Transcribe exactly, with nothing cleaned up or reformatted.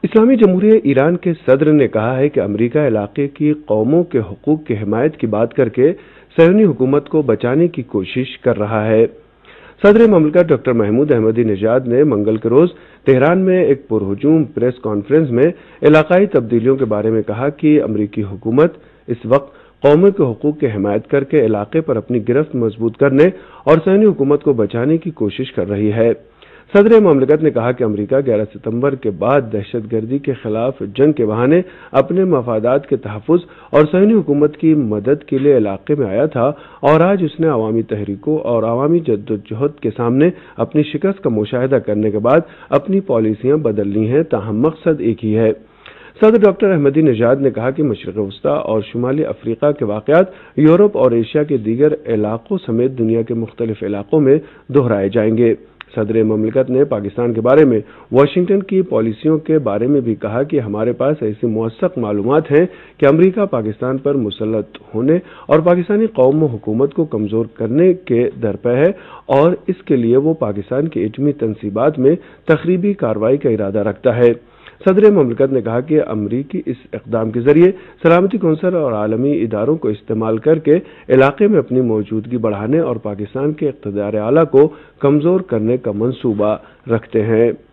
اسلامی جمہوریہ ایران کے صدر نے کہا ہے کہ امریکہ علاقے کی قوموں کے حقوق کی حمایت کی بات کر کے صہیونی حکومت کو بچانے کی کوشش کر رہا ہے۔ صدر مملکت ڈاکٹر محمود احمدی نژاد نے منگل کے روز تہران میں ایک پرہجوم پریس کانفرنس میں علاقائی تبدیلیوں کے بارے میں کہا کہ امریکی حکومت اس وقت قوموں کے حقوق کی حمایت کر کے علاقے پر اپنی گرفت مضبوط کرنے اور صہیونی حکومت کو بچانے کی کوشش کر رہی ہے۔ صدر مملکت نے کہا کہ امریکہ گیارہ ستمبر کے بعد دہشت گردی کے خلاف جنگ کے بہانے اپنے مفادات کے تحفظ اور صہیونی حکومت کی مدد کے لیے علاقے میں آیا تھا، اور آج اس نے عوامی تحریکوں اور عوامی جدوجہد کے سامنے اپنی شکست کا مشاہدہ کرنے کے بعد اپنی پالیسیاں بدل لی ہیں، تاہم مقصد ایک ہی ہے۔ صدر ڈاکٹر احمدی نژاد نے کہا کہ مشرق وسطی اور شمالی افریقہ کے واقعات یورپ اور ایشیا کے دیگر علاقوں سمیت دنیا کے مختلف علاقوں میں دہرائے جائیں گے۔ صدر مملکت نے پاکستان کے بارے میں واشنگٹن کی پالیسیوں کے بارے میں بھی کہا کہ ہمارے پاس ایسی موثق معلومات ہیں کہ امریکہ پاکستان پر مسلط ہونے اور پاکستانی قوم و حکومت کو کمزور کرنے کے درپے ہے، اور اس کے لیے وہ پاکستان کی ایٹمی تنصیبات میں تخریبی کارروائی کا ارادہ رکھتا ہے۔ صدر مملکت نے کہا کہ امریکی اس اقدام کے ذریعے سلامتی کونسل اور عالمی اداروں کو استعمال کر کے علاقے میں اپنی موجودگی بڑھانے اور پاکستان کے اقتدار اعلیٰ کو کمزور کرنے کا منصوبہ رکھتے ہیں۔